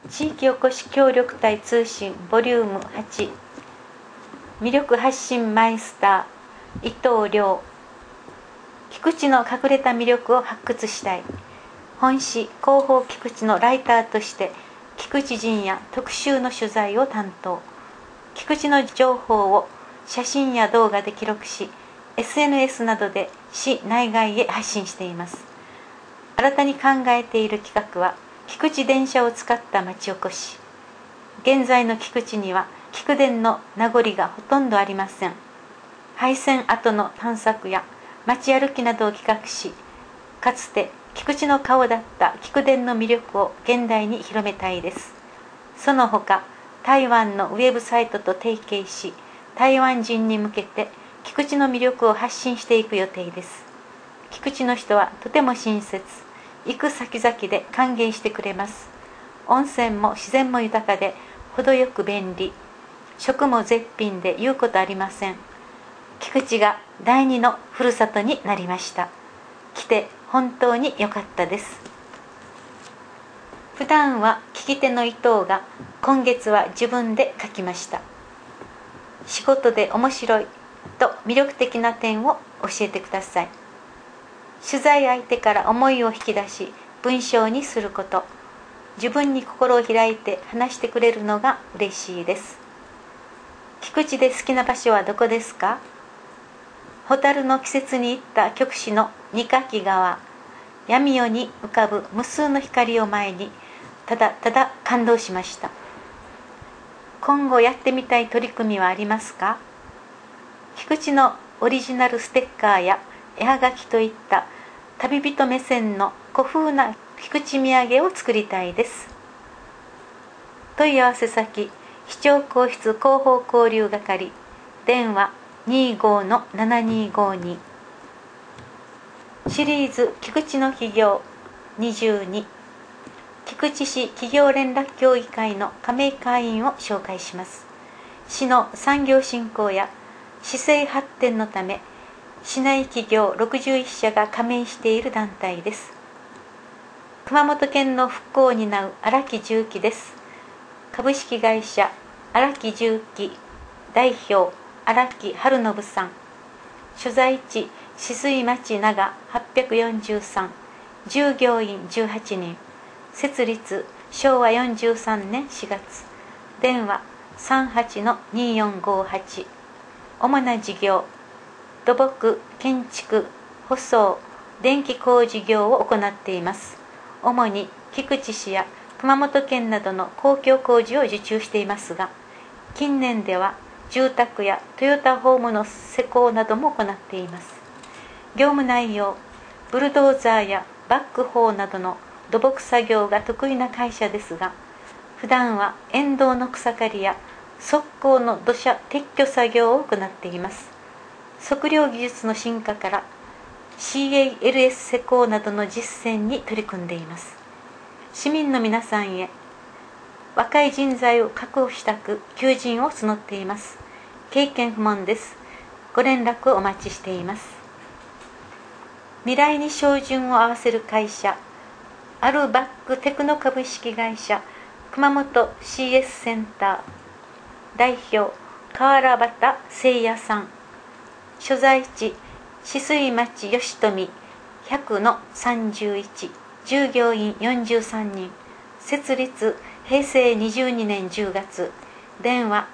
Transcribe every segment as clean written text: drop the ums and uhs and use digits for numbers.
地域おこし協力隊通信ボリューム8、魅力発信マイスター伊藤亮。菊池の隠れた魅力を発掘したい。本市広報菊池のライターとして菊池陣や特集の取材を担当。菊池の情報を写真や動画で記録し、 SNS などで市内外へ発信しています。新たに考えている企画は菊池電車を使った町おこし。現在の菊池には菊電の名残がほとんどありません。廃線後の探索や街歩きなどを企画し、かつて菊池の顔だった菊電の魅力を現代に広めたいです。その他、台湾のウェブサイトと提携し、台湾人に向けて菊池の魅力を発信していく予定です。菊池の人はとても親切、行く先々で歓迎してくれます。温泉も自然も豊かで程よく便利、食も絶品で言うことありません。菊池が第二のふるさとになりました。来て本当に良かったです。普段は聞き手の伊藤が今月は自分で書きました。仕事で面白いと魅力的な点を教えてください。取材相手から思いを引き出し文章にすること、自分に心を開いて話してくれるのが嬉しいです。菊池で好きな場所はどこですか？蛍の季節に行った極地の二垣川、闇夜に浮かぶ無数の光を前にただただ感動しました。今後やってみたい取り組みはありますか？菊池のオリジナルステッカーや絵はがきといった旅人目線の古風な菊池土産を作りたいです。問い合わせ先、市長公室広報交流係、電話25-7252。シリーズ菊池の企業22、菊池市企業連絡協議会の加盟会員を紹介します。市の産業振興や市政発展のため、市内企業61社が加盟している団体です。熊本県の復興を担う荒木重機です。株式会社荒木重機代表荒木春信さん。所在地止水町長843、従業員18人。設立昭和43年4月。電話38-2458。主な事業、土木、建築、舗装、電気工事業を行っています。主に菊池市や熊本県などの公共工事を受注していますが、近年では住宅やトヨタホームの施工なども行っています。業務内容、ブルドーザーやバックホーなどの土木作業が得意な会社ですが、普段は沿道の草刈りや側溝の土砂撤去作業を行っています。測量技術の進化から CALS 施工などの実践に取り組んでいます。市民の皆さんへ、若い人材を確保したく求人を募っています。経験不問です。ご連絡をお待ちしています。未来に照準を合わせる会社、アルバックテクノ株式会社熊本 CS センター代表河原端誠也さん。所在地止水町吉富100-31、従業員43人。設立平成22年10月。電話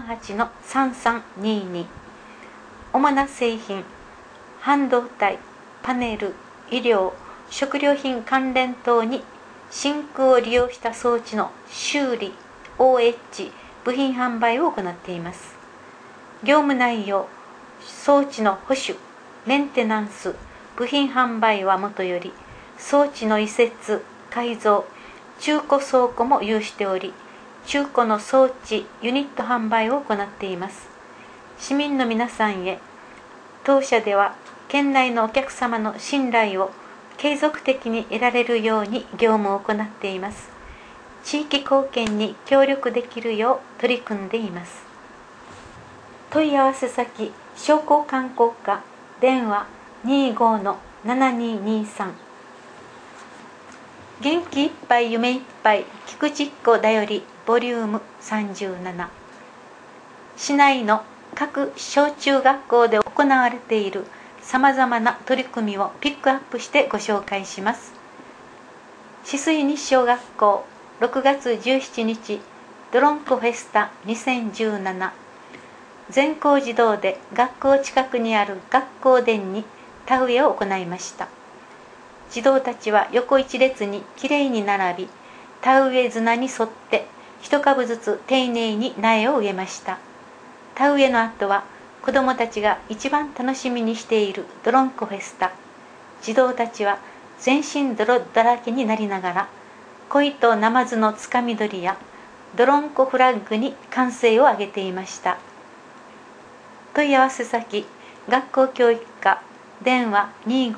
38-3322。主な製品、半導体、パネル、医療、食料品関連等に真空を利用した装置の修理、OH、部品販売を行っています。業務内容、装置の保守、メンテナンス、部品販売はもとより、装置の移設、改造、中古倉庫も有しており、中古の装置、ユニット販売を行っています。市民の皆さんへ、当社では県内のお客様の信頼を継続的に得られるように業務を行っています。地域貢献に協力できるよう取り組んでいます。問い合わせ先、商工観光課、電話25-7223。 元気いっぱい夢いっぱい菊池っ子だよりボリューム37。市内の各小中学校で行われているさまざまな取り組みをピックアップしてご紹介します。止水日小学校6月17日どろんこフェスタ2017。全校児童で学校近くにある学校殿に田植えを行いました。児童たちは横一列にきれいに並び、田植え綱に沿って一株ずつ丁寧に苗を植えました。田植えの後は子どもたちが一番楽しみにしているどろんこフェスタ。児童たちは全身泥だらけになりながら、鯉とナマズのつかみ取りやどろんこフラッグに歓声を上げていました。問い合わせ先、学校教育課、電話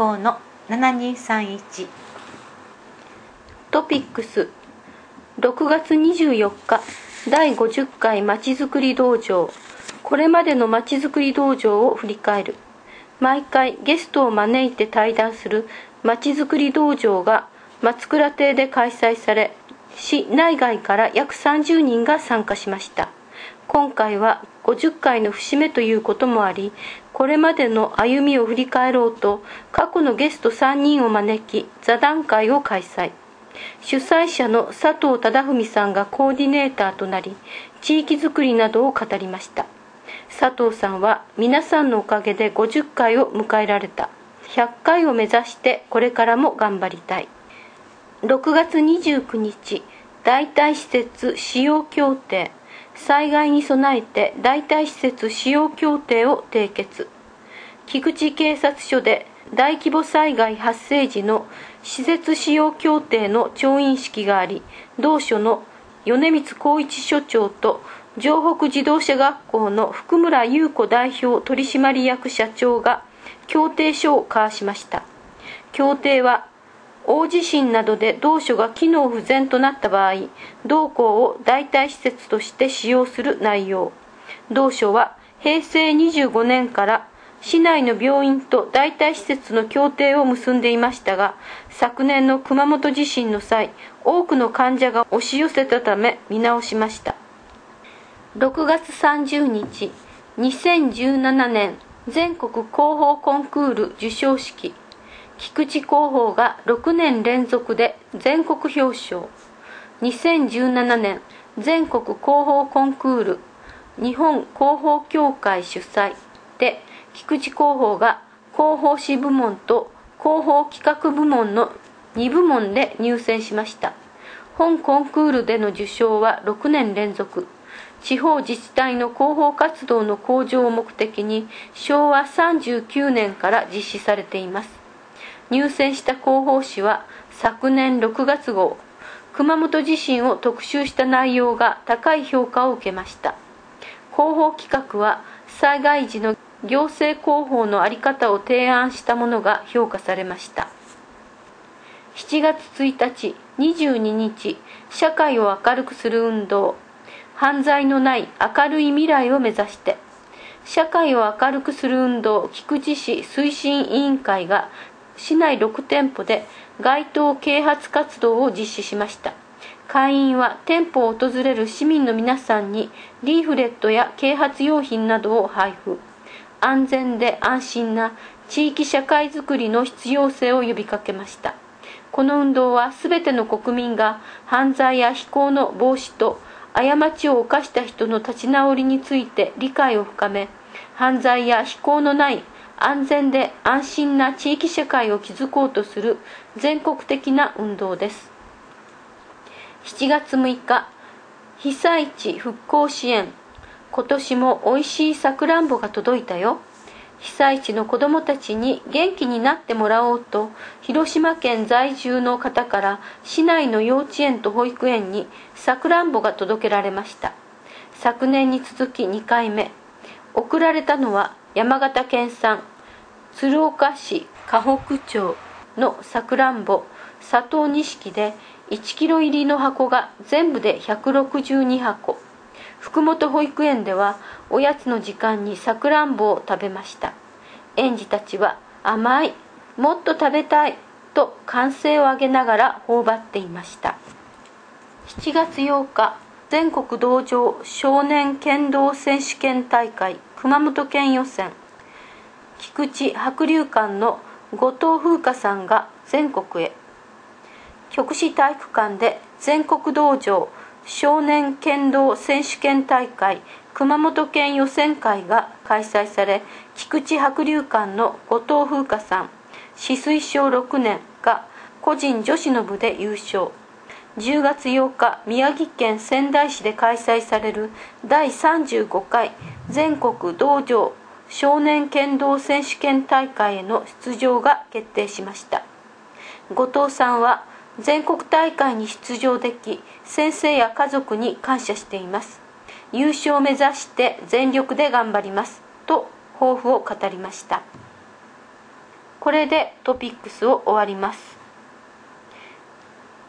25-7231。 トピックス6月24日第50回まちづくり道場。これまでのまちづくり道場を振り返る。毎回ゲストを招いて対談するまちづくり道場が松倉邸で開催され、市内外から約30人が参加しました。今回は50回の節目ということもあり、これまでの歩みを振り返ろうと過去のゲスト3人を招き座談会を開催。主催者の佐藤忠文さんがコーディネーターとなり、地域づくりなどを語りました。佐藤さんは皆さんのおかげで50回を迎えられた。100回を目指してこれからも頑張りたい。6月29日、代替施設使用協定。災害に備えて代替施設使用協定を締結。菊池警察署で大規模災害発生時の施設使用協定の調印式があり、同署の米光光一署長と城北自動車学校の福村優子代表取締役社長が協定書を交わしました。協定は大地震などで同署が機能不全となった場合、同校を代替施設として使用する内容。同署は平成25年から市内の病院と代替施設の協定を結んでいましたが、昨年の熊本地震の際、多くの患者が押し寄せたため見直しました。6月30日、2017年全国広報コンクール授賞式。菊池広報が6年連続で全国表彰。2017年全国広報コンクール日本広報協会主催で、菊池広報が広報誌部門と広報企画部門の2部門で入選しました。本コンクールでの受賞は6年連続。地方自治体の広報活動の向上を目的に昭和39年から実施されています。入選した広報誌は昨年6月号、熊本地震を特集した内容が高い評価を受けました。広報企画は災害時の行政広報の在り方を提案したものが評価されました。7月1日、22日、社会を明るくする運動。犯罪のない明るい未来を目指して、社会を明るくする運動菊池市推進委員会が市内6店舗で街頭啓発活動を実施しました。会員は店舗を訪れる市民の皆さんにリーフレットや啓発用品などを配布。安全で安心な地域社会づくりの必要性を呼びかけました。この運動はすべての国民が犯罪や非行の防止と過ちを犯した人の立ち直りについて理解を深め、犯罪や非行のない安全で安心な地域社会を築こうとする全国的な運動です。7月6日、被災地復興支援。今年もおいしいさくらんぼが届いたよ。被災地の子どもたちに元気になってもらおうと、広島県在住の方から市内の幼稚園と保育園にさくらんぼが届けられました。昨年に続き2回目。送られたのは山形県産鶴岡市河北町のさくらんぼ佐藤錦で、1キロ入りの箱が全部で162箱。福本保育園ではおやつの時間にさくらんぼを食べました。園児たちは甘い、もっと食べたいと歓声を上げながら頬張っていました。7月8日、全国道場少年剣道選手権大会熊本県予選、菊池白龍館の後藤風花さんが全国へ。旭市体育館で全国道場少年剣道選手権大会熊本県予選会が開催され、菊池白龍館の後藤風花さん、紫水小6年が個人女子の部で優勝。10月8日、宮城県仙台市で開催される第35回全国道場少年剣道選手権大会への出場が決定しました。後藤さんは全国大会に出場でき、先生や家族に感謝しています。優勝を目指して全力で頑張りますと抱負を語りました。これでトピックスを終わります。